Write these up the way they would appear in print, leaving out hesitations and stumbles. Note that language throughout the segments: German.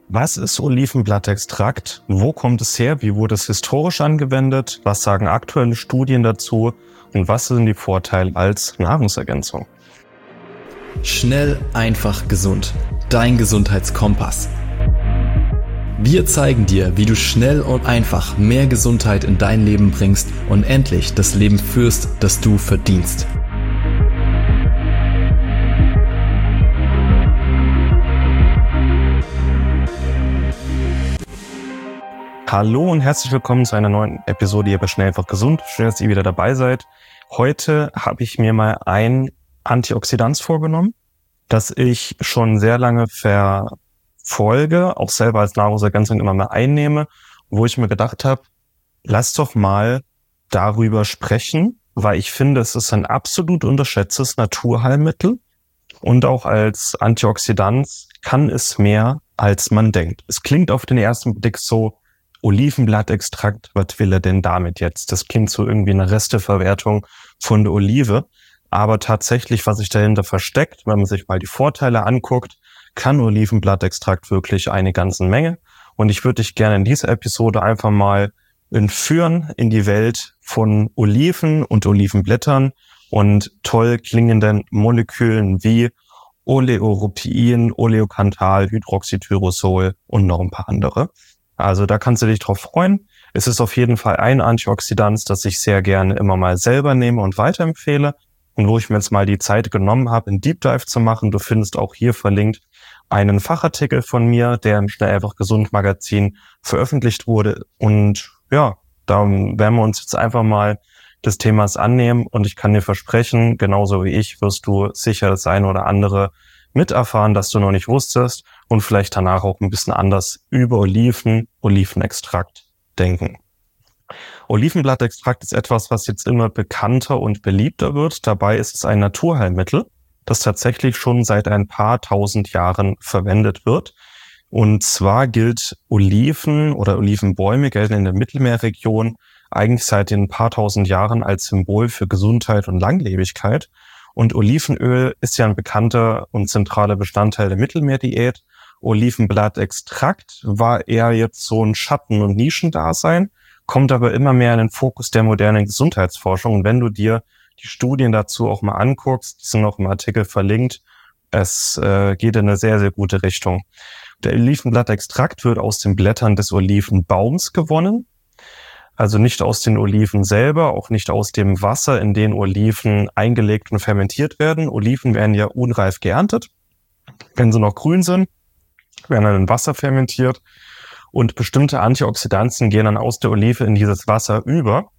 Was ist Olivenblattextrakt? Wo kommt es her? Wie wurde es historisch angewendet? Was sagen aktuelle Studien dazu? Und was sind die Vorteile als Nahrungsergänzung? Schnell, einfach, gesund. Dein Gesundheitskompass. Wir zeigen dir, wie du schnell und einfach mehr Gesundheit in dein Leben bringst und endlich das Leben führst, das du verdienst. Hallo und herzlich willkommen zu einer neuen Episode hier bei Schnell, einfach, gesund. Schön, dass ihr wieder dabei seid. Heute habe ich mir mal ein Antioxidant vorgenommen, das ich schon sehr lange verfolge, auch selber als Nahrungsergänzung immer mehr einnehme, wo ich mir gedacht habe, lass doch mal darüber sprechen, weil ich finde, es ist ein absolut unterschätztes Naturheilmittel und auch als Antioxidant kann es mehr, als man denkt. Es klingt auf den ersten Blick so, Olivenblattextrakt, was will er denn damit jetzt? Das klingt so irgendwie eine Resteverwertung von der Olive. Aber tatsächlich, was sich dahinter versteckt, wenn man sich mal die Vorteile anguckt, kann Olivenblattextrakt wirklich eine ganze Menge. Und ich würde dich gerne in dieser Episode einfach mal entführen in die Welt von Oliven und Olivenblättern und toll klingenden Molekülen wie Oleuropein, Oleokanthal, Hydroxytyrosol und noch ein paar andere. Also da kannst du dich drauf freuen. Es ist auf jeden Fall ein Antioxidant, das ich sehr gerne immer mal selber nehme und weiterempfehle und wo ich mir jetzt mal die Zeit genommen habe, einen Deep Dive zu machen. Du findest auch hier verlinkt einen Fachartikel von mir, der im Schnell, einfach, gesund Magazin veröffentlicht wurde. Und ja, da werden wir uns jetzt einfach mal des Themas annehmen und ich kann dir versprechen, genauso wie ich, wirst du sicher das eine oder andere miterfahren, das du noch nicht wusstest und vielleicht danach auch ein bisschen anders über Olivenextrakt denken. Olivenblattextrakt ist etwas, was jetzt immer bekannter und beliebter wird. Dabei ist es ein Naturheilmittel, das tatsächlich schon seit ein paar tausend Jahren verwendet wird. Und zwar gilt Oliven oder Olivenbäume gelten in der Mittelmeerregion eigentlich seit den paar tausend Jahren als Symbol für Gesundheit und Langlebigkeit. Und Olivenöl ist ja ein bekannter und zentraler Bestandteil der Mittelmeerdiät. Olivenblattextrakt war eher jetzt so ein Schatten- und Nischendasein, kommt aber immer mehr in den Fokus der modernen Gesundheitsforschung. Und wenn du dir die Studien dazu auch mal anguckst, die sind auch im Artikel verlinkt, es geht in eine sehr, sehr gute Richtung. Der Olivenblattextrakt wird aus den Blättern des Olivenbaums gewonnen. Also nicht aus den Oliven selber, auch nicht aus dem Wasser, in den Oliven eingelegt und fermentiert werden. Oliven werden ja unreif geerntet. Wenn sie noch grün sind, werden dann in Wasser fermentiert. Und bestimmte Antioxidantien gehen dann aus der Olive in dieses Wasser über.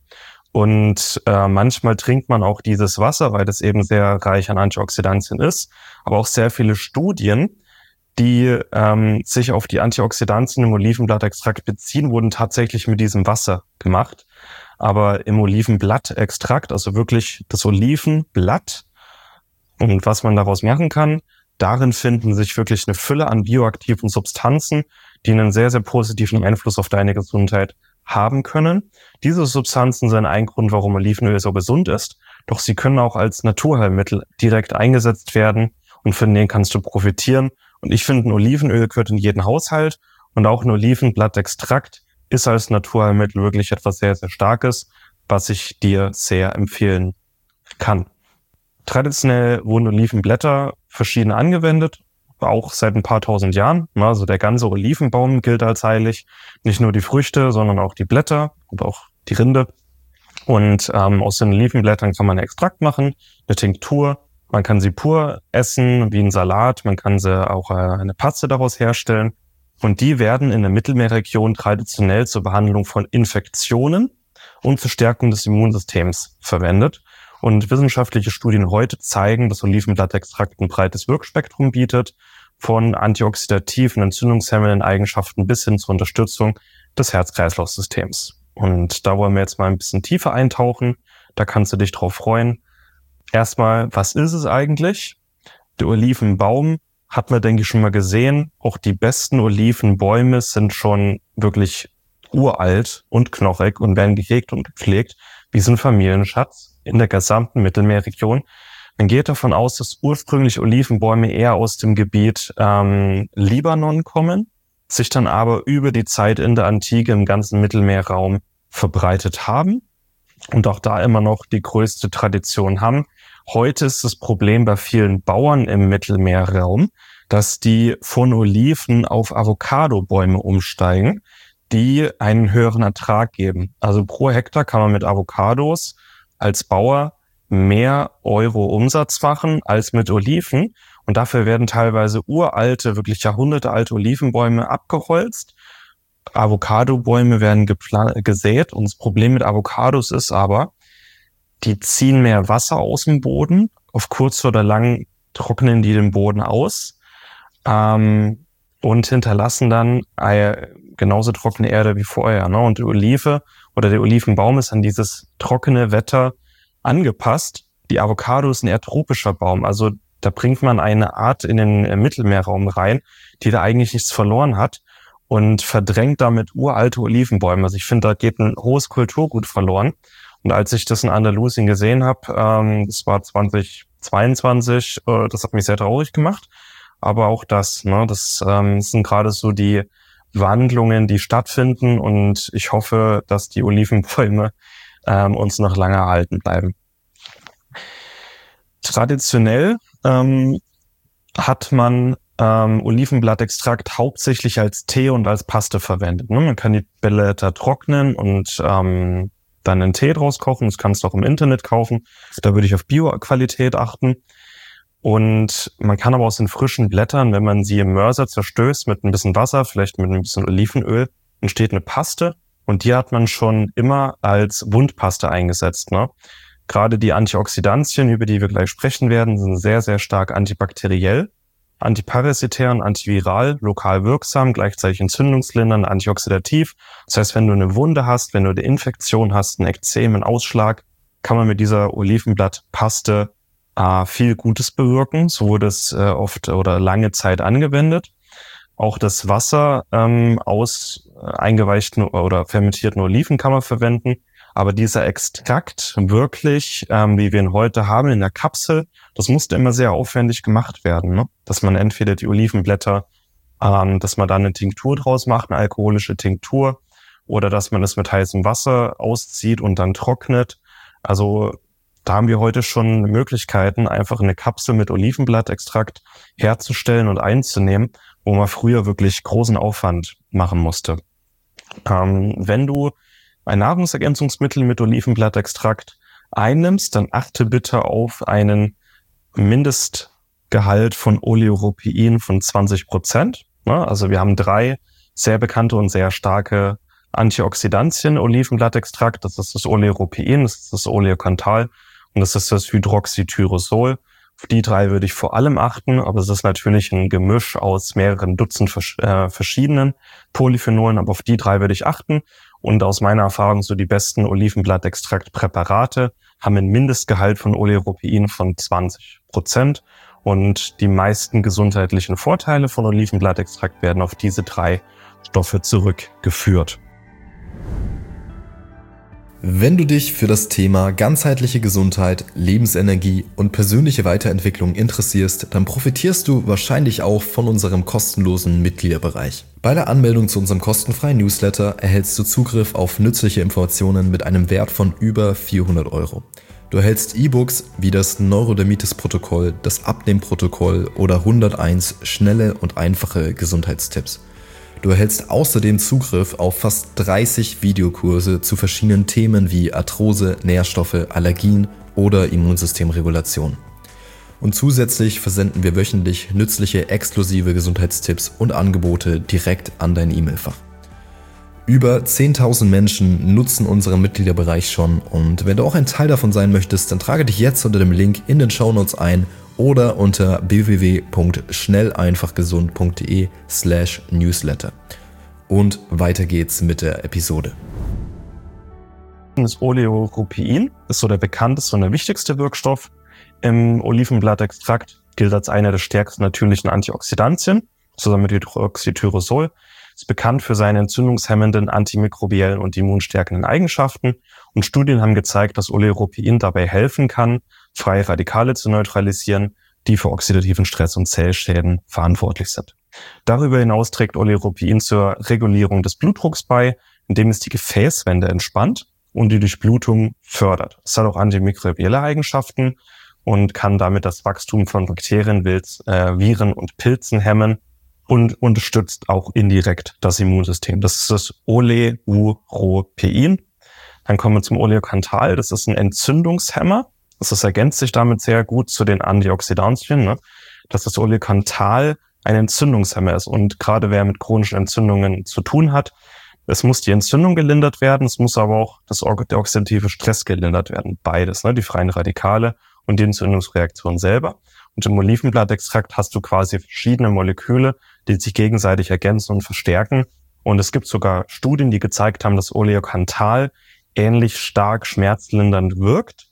Und manchmal trinkt man auch dieses Wasser, weil das eben sehr reich an Antioxidantien ist. Aber auch sehr viele Studien, die sich auf die Antioxidantien im Olivenblattextrakt beziehen, wurden tatsächlich mit diesem Wasser gemacht. Aber im Olivenblattextrakt, also wirklich das Olivenblatt und was man daraus machen kann, darin finden sich wirklich eine Fülle an bioaktiven Substanzen, die einen sehr, sehr positiven Einfluss auf deine Gesundheit haben können. Diese Substanzen sind ein Grund, warum Olivenöl so gesund ist. Doch sie können auch als Naturheilmittel direkt eingesetzt werden und von denen kannst du profitieren. Und ich finde, ein Olivenöl gehört in jeden Haushalt und auch ein Olivenblattextrakt ist als Naturheilmittel wirklich etwas sehr, sehr Starkes, was ich dir sehr empfehlen kann. Traditionell wurden Olivenblätter verschieden angewendet, auch seit ein paar tausend Jahren. Also der ganze Olivenbaum gilt als heilig, nicht nur die Früchte, sondern auch die Blätter und auch die Rinde. Und aus den Olivenblättern kann man einen Extrakt machen, eine Tinktur. Man kann sie pur essen, wie ein Salat. Man kann sie auch eine Paste daraus herstellen. Und die werden in der Mittelmeerregion traditionell zur Behandlung von Infektionen und zur Stärkung des Immunsystems verwendet. Und wissenschaftliche Studien heute zeigen, dass Olivenblattextrakt ein breites Wirkspektrum bietet, von antioxidativen, entzündungshemmenden Eigenschaften bis hin zur Unterstützung des Herz-Kreislauf-Systems. Und da wollen wir jetzt mal ein bisschen tiefer eintauchen. Da kannst du dich drauf freuen. Erstmal, was ist es eigentlich? Der Olivenbaum hat man, denke ich, schon mal gesehen. Auch die besten Olivenbäume sind schon wirklich uralt und knochig und werden gehegt und gepflegt wie so ein Familienschatz in der gesamten Mittelmeerregion. Man geht davon aus, dass ursprünglich Olivenbäume eher aus dem Gebiet Libanon kommen sich dann aber über die Zeit in der Antike im ganzen Mittelmeerraum verbreitet haben und auch da immer noch die größte Tradition haben. Heute ist das Problem bei vielen Bauern im Mittelmeerraum, dass die von Oliven auf Avocadobäume umsteigen, die einen höheren Ertrag geben. Also pro Hektar kann man mit Avocados als Bauer mehr Euro Umsatz machen als mit Oliven. Und dafür werden teilweise uralte, wirklich jahrhundertealte Olivenbäume abgeholzt. Avocadobäume werden gesät. Und das Problem mit Avocados ist aber, die ziehen mehr Wasser aus dem Boden. Auf kurz oder lang trocknen die den Boden aus und hinterlassen dann genauso trockene Erde wie vorher. Ne? Und die Olive oder der Olivenbaum ist an dieses trockene Wetter angepasst. Die Avocado ist ein eher tropischer Baum. Also da bringt man eine Art in den Mittelmeerraum rein, die da eigentlich nichts verloren hat und verdrängt damit uralte Olivenbäume. Also ich finde, da geht ein hohes Kulturgut verloren. Und als ich das in Andalusien gesehen habe, das war 2022, das hat mich sehr traurig gemacht. Aber auch das sind gerade so die Wandlungen, die stattfinden. Und ich hoffe, dass die Olivenbäume uns noch lange erhalten bleiben. Traditionell hat man Olivenblattextrakt hauptsächlich als Tee und als Paste verwendet. Ne? Man kann die Blätter trocknen und dann einen Tee draus kochen. Das kannst du auch im Internet kaufen. Da würde ich auf Bio-Qualität achten. Und man kann aber aus den frischen Blättern, wenn man sie im Mörser zerstößt mit ein bisschen Wasser, vielleicht mit ein bisschen Olivenöl, entsteht eine Paste. Und die hat man schon immer als Wundpaste eingesetzt. Ne? Gerade die Antioxidantien, über die wir gleich sprechen werden, sind sehr, sehr stark antibakteriell, antiparasitär und antiviral, lokal wirksam, gleichzeitig entzündungslindernd, antioxidativ. Das heißt, wenn du eine Wunde hast, wenn du eine Infektion hast, ein Ekzem, einen Ausschlag, kann man mit dieser Olivenblattpaste viel Gutes bewirken. So wurde es oft oder lange Zeit angewendet. Auch das Wasser aus eingeweichten oder fermentierten Oliven kann man verwenden. Aber dieser Extrakt wirklich, wie wir ihn heute haben in der Kapsel, das musste immer sehr aufwendig gemacht werden. Ne? Dass man entweder die Olivenblätter, dass man da eine Tinktur draus macht, eine alkoholische Tinktur, oder dass man es mit heißem Wasser auszieht und dann trocknet. Also da haben wir heute schon Möglichkeiten, einfach eine Kapsel mit Olivenblattextrakt herzustellen und einzunehmen, wo man früher wirklich großen Aufwand machen musste. Wenn du ein Nahrungsergänzungsmittel mit Olivenblattextrakt einnimmst, dann achte bitte auf einen Mindestgehalt von Oleuropein von 20%. Also wir haben 3 sehr bekannte und sehr starke Antioxidantien Olivenblattextrakt. Das ist das Oleuropein, das ist das Oleokanthal und das ist das Hydroxytyrosol. Auf die 3 würde ich vor allem achten, aber es ist natürlich ein Gemisch aus mehreren Dutzend verschiedenen Polyphenolen, aber auf die 3 würde ich achten. Und aus meiner Erfahrung so die besten Olivenblattextraktpräparate haben einen Mindestgehalt von Oleuropein von 20%. Und die meisten gesundheitlichen Vorteile von Olivenblattextrakt werden auf diese 3 Stoffe zurückgeführt. Wenn du dich für das Thema ganzheitliche Gesundheit, Lebensenergie und persönliche Weiterentwicklung interessierst, dann profitierst du wahrscheinlich auch von unserem kostenlosen Mitgliederbereich. Bei der Anmeldung zu unserem kostenfreien Newsletter erhältst du Zugriff auf nützliche Informationen mit einem Wert von über 400 €. Du erhältst E-Books wie das Neurodermitis-Protokoll, das Abnehmprotokoll oder 101 schnelle und einfache Gesundheitstipps. Du erhältst außerdem Zugriff auf fast 30 Videokurse zu verschiedenen Themen wie Arthrose, Nährstoffe, Allergien oder Immunsystemregulation. Und zusätzlich versenden wir wöchentlich nützliche, exklusive Gesundheitstipps und Angebote direkt an dein E-Mail-Fach. Über 10.000 Menschen nutzen unseren Mitgliederbereich schon und wenn du auch ein Teil davon sein möchtest, dann trage dich jetzt unter dem Link in den Shownotes ein oder unter www.schnelleinfachgesund.de/newsletter. Und weiter geht's mit der Episode. Das Oleuropein ist so der bekannteste und der wichtigste Wirkstoff im Olivenblattextrakt, gilt als einer der stärksten natürlichen Antioxidantien, zusammen mit Hydroxytyrosol. Ist bekannt für seine entzündungshemmenden, antimikrobiellen und immunstärkenden Eigenschaften. Und Studien haben gezeigt, dass Oleuropein dabei helfen kann, freie Radikale zu neutralisieren, die für oxidativen Stress und Zellschäden verantwortlich sind. Darüber hinaus trägt Oleuropein zur Regulierung des Blutdrucks bei, indem es die Gefäßwände entspannt und die Durchblutung fördert. Es hat auch antimikrobielle Eigenschaften und kann damit das Wachstum von Bakterien, Viren und Pilzen hemmen und unterstützt auch indirekt das Immunsystem. Das ist das Oleuropein. Dann kommen wir zum Oleocanthal. Das ist ein Entzündungshemmer. Das ergänzt sich damit sehr gut zu den Antioxidantien, ne? Dass das Oleocanthal ein Entzündungshemmer ist. Und gerade wer mit chronischen Entzündungen zu tun hat, es muss die Entzündung gelindert werden, es muss aber auch der oxidative Stress gelindert werden. Beides, ne? Die freien Radikale und die Entzündungsreaktion selber. Und im Olivenblattextrakt hast du quasi verschiedene Moleküle, die sich gegenseitig ergänzen und verstärken. Und es gibt sogar Studien, die gezeigt haben, dass Oleocanthal ähnlich stark schmerzlindernd wirkt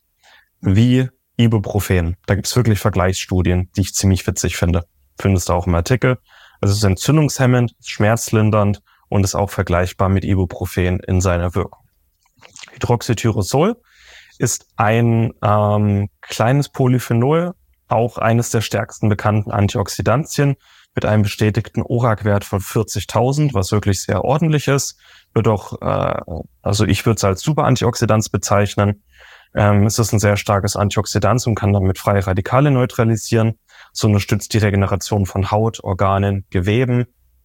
wie Ibuprofen. Da gibt es wirklich Vergleichsstudien, die ich ziemlich witzig finde. Findest du auch im Artikel. Also es ist entzündungshemmend, schmerzlindernd und ist auch vergleichbar mit Ibuprofen in seiner Wirkung. Hydroxytyrosol ist ein kleines Polyphenol, auch eines der stärksten bekannten Antioxidantien, mit einem bestätigten ORAC-Wert von 40.000, was wirklich sehr ordentlich ist. Wird auch, also ich würde es als Superantioxidant bezeichnen. Es ist ein sehr starkes Antioxidant und kann damit freie Radikale neutralisieren. Es unterstützt die Regeneration von Haut, Organen, Geweben,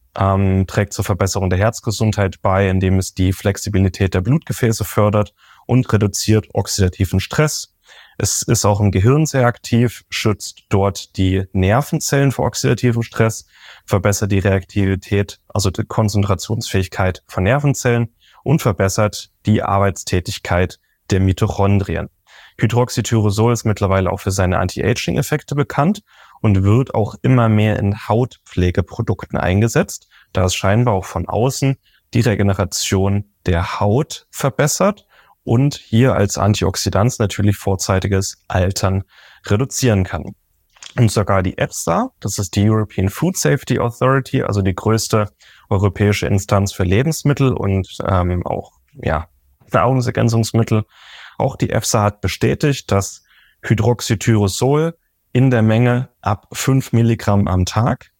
trägt zur Verbesserung der Herzgesundheit bei, indem es die Flexibilität der Blutgefäße fördert und reduziert oxidativen Stress. Es ist auch im Gehirn sehr aktiv, schützt dort die Nervenzellen vor oxidativen Stress, verbessert die Reaktivität, also die Konzentrationsfähigkeit von Nervenzellen und verbessert die Arbeitstätigkeit der Mitochondrien. Hydroxytyrosol ist mittlerweile auch für seine Anti-Aging-Effekte bekannt und wird auch immer mehr in Hautpflegeprodukten eingesetzt, da es scheinbar auch von außen die Regeneration der Haut verbessert und hier als Antioxidant natürlich vorzeitiges Altern reduzieren kann. Und sogar die EFSA, das ist die European Food Safety Authority, also die größte europäische Instanz für Lebensmittel und auch Nahrungsergänzungsmittel, auch die EFSA hat bestätigt, dass Hydroxytyrosol in der Menge ab 5 Milligramm am Tag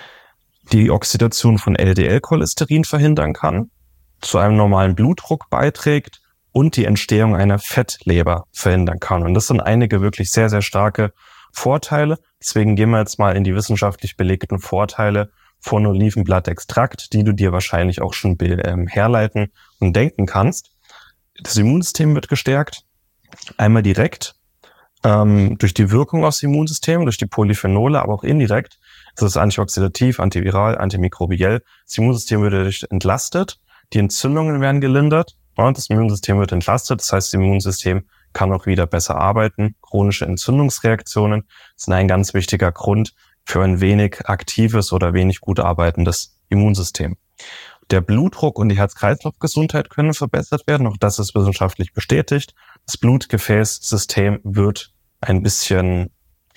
die Oxidation von LDL-Cholesterin verhindern kann, zu einem normalen Blutdruck beiträgt und die Entstehung einer Fettleber verhindern kann. Und das sind einige wirklich sehr, sehr starke Vorteile. Deswegen gehen wir jetzt mal in die wissenschaftlich belegten Vorteile von Olivenblattextrakt, die du dir wahrscheinlich auch schon herleiten und denken kannst. Das Immunsystem wird gestärkt, einmal direkt durch die Wirkung aufs Immunsystem, durch die Polyphenole, aber auch indirekt. Das ist antioxidativ, antiviral, antimikrobiell. Das Immunsystem wird dadurch entlastet, die Entzündungen werden gelindert und das Immunsystem wird entlastet. Das heißt, das Immunsystem kann auch wieder besser arbeiten. Chronische Entzündungsreaktionen sind ein ganz wichtiger Grund für ein wenig aktives oder wenig gut arbeitendes Immunsystem. Der Blutdruck und die Herz-Kreislauf-Gesundheit können verbessert werden. Auch das ist wissenschaftlich bestätigt. Das Blutgefäßsystem wird ein bisschen,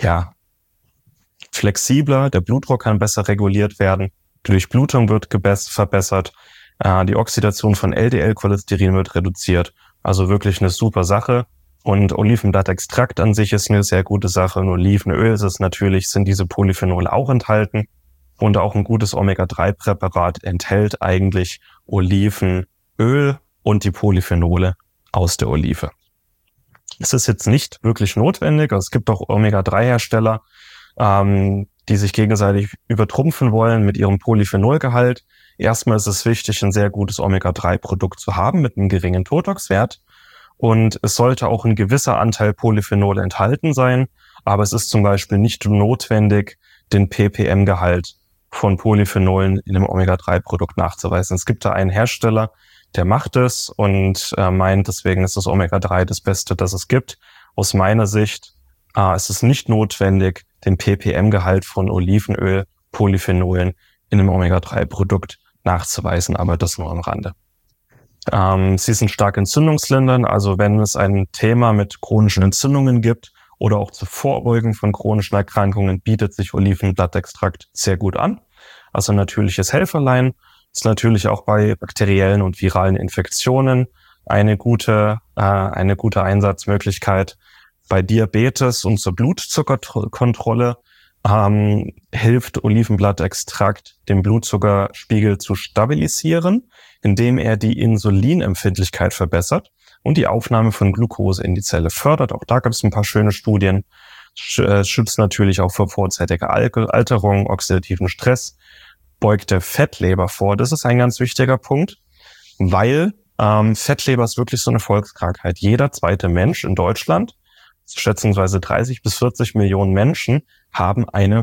flexibler. Der Blutdruck kann besser reguliert werden. Die Durchblutung wird verbessert. Die Oxidation von LDL-Cholesterin wird reduziert. Also wirklich eine super Sache. Und Olivenblattextrakt an sich ist eine sehr gute Sache. In Olivenöl sind diese Polyphenole auch enthalten. Und auch ein gutes Omega-3-Präparat enthält eigentlich Olivenöl und die Polyphenole aus der Olive. Es ist jetzt nicht wirklich notwendig. Es gibt auch Omega-3-Hersteller, die sich gegenseitig übertrumpfen wollen mit ihrem Polyphenolgehalt. Erstmal ist es wichtig, ein sehr gutes Omega-3-Produkt zu haben mit einem geringen Totox-Wert. Und es sollte auch ein gewisser Anteil Polyphenole enthalten sein. Aber es ist zum Beispiel nicht notwendig, den ppm-Gehalt von Polyphenolen in einem Omega-3-Produkt nachzuweisen. Es gibt da einen Hersteller, der macht es und meint, deswegen ist das Omega-3 das Beste, das es gibt. Aus meiner Sicht ist es nicht notwendig, den ppm-Gehalt von Olivenöl, Polyphenolen in einem Omega-3-Produkt nachzuweisen, aber das nur am Rande. Sie sind stark entzündungslindernd, also wenn es ein Thema mit chronischen Entzündungen gibt oder auch zur Vorbeugung von chronischen Erkrankungen, bietet sich Olivenblattextrakt sehr gut an. Also natürliches Helferlein ist natürlich auch bei bakteriellen und viralen Infektionen eine gute Einsatzmöglichkeit. Bei Diabetes und zur Blutzuckerkontrolle hilft Olivenblattextrakt, den Blutzuckerspiegel zu stabilisieren, indem er die Insulinempfindlichkeit verbessert und die Aufnahme von Glucose in die Zelle fördert. Auch da gibt es ein paar schöne Studien. Schützt natürlich auch vor vorzeitiger Alterung, oxidativen Stress, beugt der Fettleber vor. Das ist ein ganz wichtiger Punkt, weil Fettleber ist wirklich so eine Volkskrankheit. Jeder zweite Mensch in Deutschland, schätzungsweise 30 bis 40 Millionen Menschen, haben eine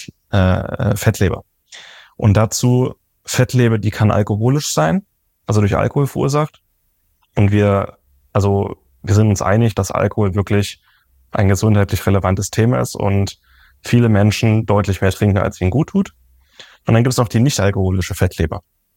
Fettleber. Und dazu Fettleber, die kann alkoholisch sein, also durch Alkohol verursacht. Und wir sind uns einig, dass Alkohol wirklich ein gesundheitlich relevantes Thema ist und viele Menschen deutlich mehr trinken, als ihnen gut tut. Und dann gibt es noch die nicht-alkoholische Fettleber.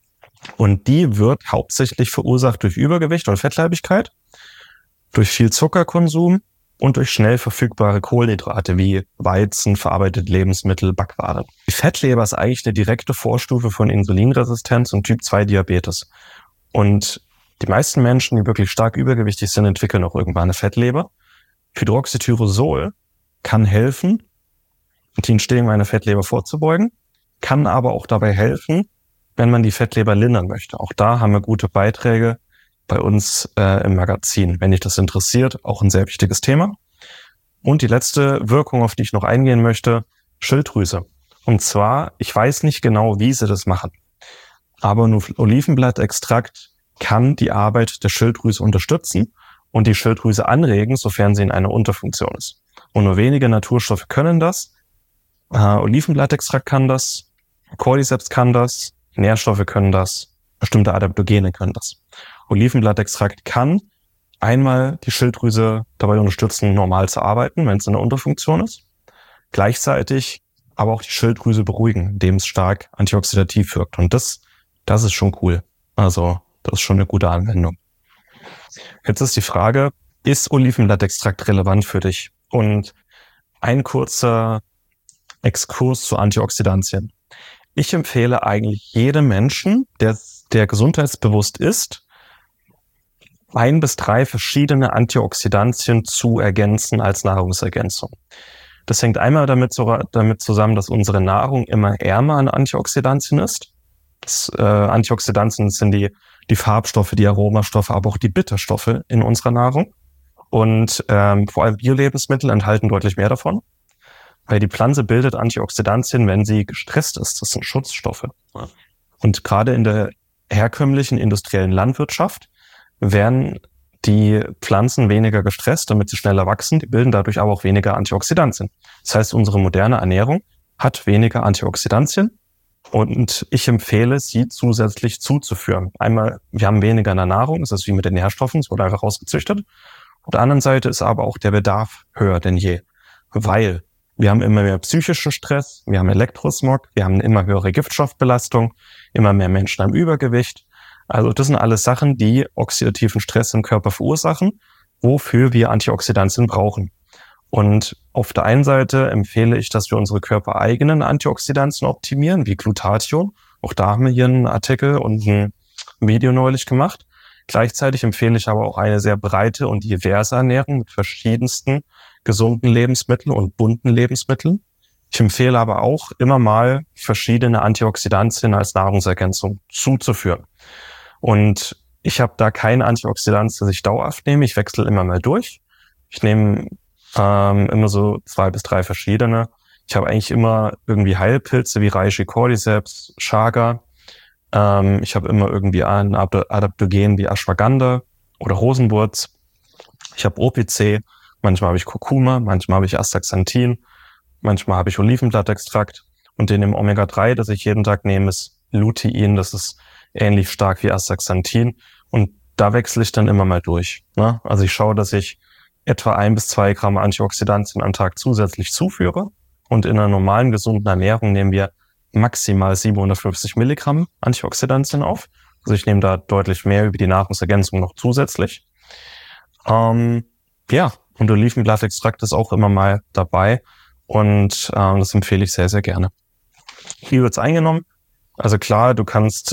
Und die wird hauptsächlich verursacht durch Übergewicht und Fettleibigkeit, durch viel Zuckerkonsum und durch schnell verfügbare Kohlenhydrate wie Weizen, verarbeitete Lebensmittel, Backwaren. Die Fettleber ist eigentlich eine direkte Vorstufe von Insulinresistenz und Typ-2-Diabetes. Und die meisten Menschen, die wirklich stark übergewichtig sind, entwickeln auch irgendwann eine Fettleber. Hydroxytyrosol kann helfen, die Entstehung einer Fettleber vorzubeugen, kann aber auch dabei helfen, wenn man die Fettleber lindern möchte. Auch da haben wir gute Beiträge bei uns im Magazin. Wenn dich das interessiert, auch ein sehr wichtiges Thema. Und die letzte Wirkung, auf die ich noch eingehen möchte, Schilddrüse. Und zwar, ich weiß nicht genau, wie sie das machen, aber nur Olivenblattextrakt kann die Arbeit der Schilddrüse unterstützen und die Schilddrüse anregen, sofern sie in einer Unterfunktion ist. Und nur wenige Naturstoffe können das. Olivenblattextrakt kann das, Cordyceps kann das, Nährstoffe können das, bestimmte Adaptogene können das. Olivenblattextrakt kann einmal die Schilddrüse dabei unterstützen, normal zu arbeiten, wenn es in der Unterfunktion ist. Gleichzeitig aber auch die Schilddrüse beruhigen, indem es stark antioxidativ wirkt. Und das ist schon cool. Also das ist schon eine gute Anwendung. Jetzt ist die Frage, ist Olivenblattextrakt relevant für dich? Und ein kurzer Exkurs zu Antioxidantien. Ich empfehle eigentlich jedem Menschen, der gesundheitsbewusst ist, 1 bis 3 verschiedene Antioxidantien zu ergänzen als Nahrungsergänzung. Das hängt einmal damit zusammen, dass unsere Nahrung immer ärmer an Antioxidantien ist. Antioxidantien sind die Farbstoffe, die Aromastoffe, aber auch die Bitterstoffe in unserer Nahrung. Und vor allem Bio-Lebensmittel enthalten deutlich mehr davon, weil die Pflanze bildet Antioxidantien, wenn sie gestresst ist. Das sind Schutzstoffe. Und gerade in der herkömmlichen industriellen Landwirtschaft werden die Pflanzen weniger gestresst, damit sie schneller wachsen. Die bilden dadurch aber auch weniger Antioxidantien. Das heißt, unsere moderne Ernährung hat weniger Antioxidantien und ich empfehle, sie zusätzlich zuzuführen. Einmal, wir haben weniger in der Nahrung, das ist wie mit den Nährstoffen, es wurde einfach rausgezüchtet. Auf der anderen Seite ist aber auch der Bedarf höher denn je, weil wir haben immer mehr psychischen Stress, wir haben Elektrosmog, wir haben eine immer höhere Giftstoffbelastung, immer mehr Menschen haben Übergewicht. Also das sind alles Sachen, die oxidativen Stress im Körper verursachen, wofür wir Antioxidantien brauchen. Und auf der einen Seite empfehle ich, dass wir unsere körpereigenen Antioxidantien optimieren, wie Glutathion. Auch da haben wir hier einen Artikel und ein Video neulich gemacht. Gleichzeitig empfehle ich aber auch eine sehr breite und diverse Ernährung mit verschiedensten gesunden Lebensmitteln und bunten Lebensmitteln. Ich empfehle aber auch immer mal verschiedene Antioxidantien als Nahrungsergänzung zuzuführen. Und ich habe da keine Antioxidantien, das ich dauerhaft nehme. Ich wechsle immer mal durch. Ich nehme immer so 2 bis 3 verschiedene. Ich habe eigentlich immer irgendwie Heilpilze wie Reishi, Cordyceps, Chaga. Ich habe immer irgendwie ein Adaptogen wie Ashwagandha oder Rosenwurz. Ich habe OPC, manchmal habe ich Kurkuma, manchmal habe ich Astaxanthin, manchmal habe ich Olivenblattextrakt. Und in dem Omega-3, das ich jeden Tag nehme, ist Lutein. Das ist ähnlich stark wie Astaxanthin. Und da wechsle ich dann immer mal durch. Ne? Also ich schaue, dass ich etwa 1 bis 2 Gramm Antioxidantien am Tag zusätzlich zuführe. Und in einer normalen, gesunden Ernährung nehmen wir maximal 750 Milligramm Antioxidantien auf. Also ich nehme da deutlich mehr über die Nahrungsergänzung noch zusätzlich. Und Olivenblattextrakt ist auch immer mal dabei. Und das empfehle ich sehr, sehr gerne. Wie wird's eingenommen? Also klar, du kannst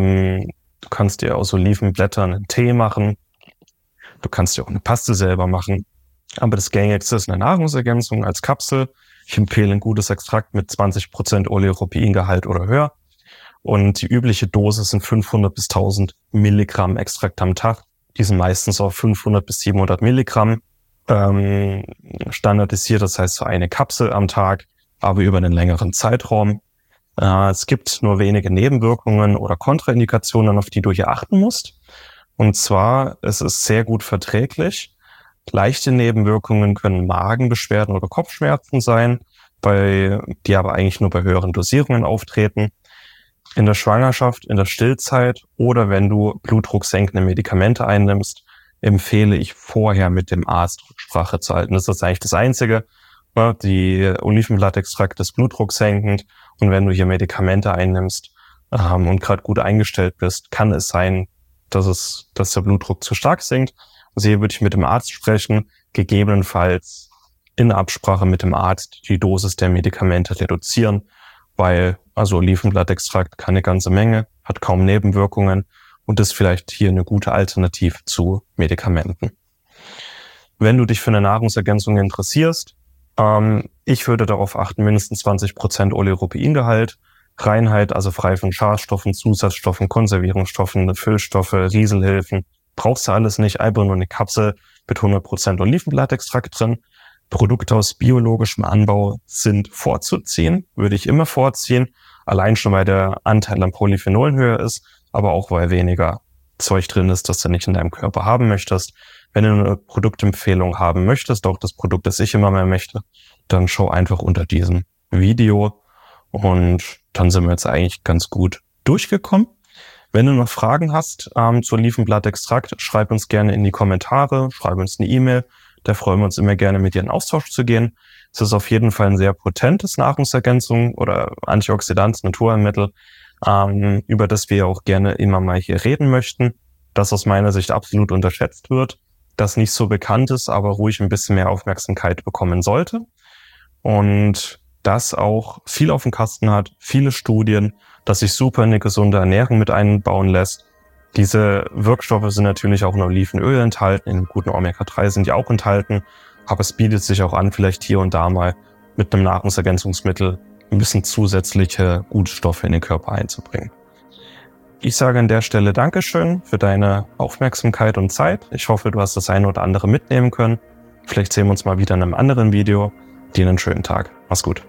dir aus Olivenblättern einen Tee machen. Du kannst dir auch eine Paste selber machen. Aber das Gängigste ist eine Nahrungsergänzung als Kapsel. Ich empfehle ein gutes Extrakt mit 20% Oleuropeingehalt oder höher. Und die übliche Dosis sind 500 bis 1000 Milligramm Extrakt am Tag. Die sind meistens auf 500 bis 700 Milligramm standardisiert. Das heißt so eine Kapsel am Tag, aber über einen längeren Zeitraum. Es gibt nur wenige Nebenwirkungen oder Kontraindikationen, auf die du hier achten musst. Und zwar, es ist sehr gut verträglich. Leichte Nebenwirkungen können Magenbeschwerden oder Kopfschmerzen sein, die aber eigentlich nur bei höheren Dosierungen auftreten. In der Schwangerschaft, in der Stillzeit oder wenn du blutdrucksenkende Medikamente einnimmst, empfehle ich vorher mit dem Arzt Rücksprache zu halten. Das ist eigentlich das Einzige. Die Olivenblattextrakt ist blutdrucksenkend und wenn du hier Medikamente einnimmst und gerade gut eingestellt bist, kann es sein, dass der Blutdruck zu stark sinkt. Also hier würde ich mit dem Arzt sprechen, gegebenenfalls in Absprache mit dem Arzt die Dosis der Medikamente reduzieren, weil also Olivenblattextrakt kann eine ganze Menge, hat kaum Nebenwirkungen und ist vielleicht hier eine gute Alternative zu Medikamenten. Wenn du dich für eine Nahrungsergänzung interessierst, ich würde darauf achten, mindestens 20% Oleuropeingehalt, Reinheit, also frei von Schadstoffen, Zusatzstoffen, Konservierungsstoffen, Füllstoffe, Rieselhilfen. Brauchst du alles nicht, einfach nur eine Kapsel mit 100% Olivenblattextrakt drin. Produkte aus biologischem Anbau sind vorzuziehen, würde ich immer vorziehen. Allein schon, weil der Anteil an Polyphenolen höher ist, aber auch, weil weniger Zeug drin ist, das du nicht in deinem Körper haben möchtest. Wenn du eine Produktempfehlung haben möchtest, auch das Produkt, das ich immer mehr möchte, dann schau einfach unter diesem Video und dann sind wir jetzt eigentlich ganz gut durchgekommen. Wenn du noch Fragen hast zu Olivenblattextrakt, schreib uns gerne in die Kommentare, schreib uns eine E-Mail. Da freuen wir uns immer gerne, mit dir in Austausch zu gehen. Es ist auf jeden Fall ein sehr potentes Nahrungsergänzung oder Antioxidant, Naturheilmittel, über das wir auch gerne immer mal hier reden möchten, das aus meiner Sicht absolut unterschätzt wird, das nicht so bekannt ist, aber ruhig ein bisschen mehr Aufmerksamkeit bekommen sollte. Und das auch viel auf dem Kasten hat, viele Studien, dass sich super in eine gesunde Ernährung mit einbauen lässt. Diese Wirkstoffe sind natürlich auch in Olivenöl enthalten, in guten Omega-3 sind die auch enthalten, aber es bietet sich auch an, vielleicht hier und da mal mit einem Nahrungsergänzungsmittel ein bisschen zusätzliche gute Stoffe in den Körper einzubringen. Ich sage an der Stelle Dankeschön für deine Aufmerksamkeit und Zeit. Ich hoffe, du hast das eine oder andere mitnehmen können. Vielleicht sehen wir uns mal wieder in einem anderen Video. Dir einen schönen Tag. Mach's gut.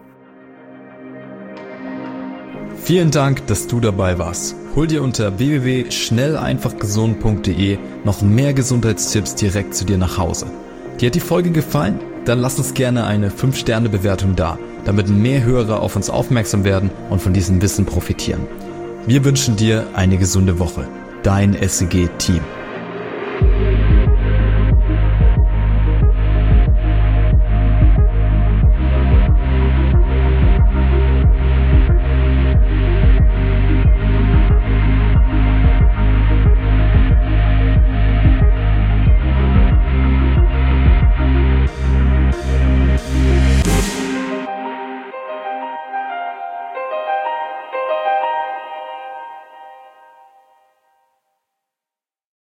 Vielen Dank, dass du dabei warst. Hol dir unter www.schnelleinfachgesund.de noch mehr Gesundheitstipps direkt zu dir nach Hause. Dir hat die Folge gefallen? Dann lass uns gerne eine 5-Sterne-Bewertung da, damit mehr Hörer auf uns aufmerksam werden und von diesem Wissen profitieren. Wir wünschen dir eine gesunde Woche. Dein SEG-Team.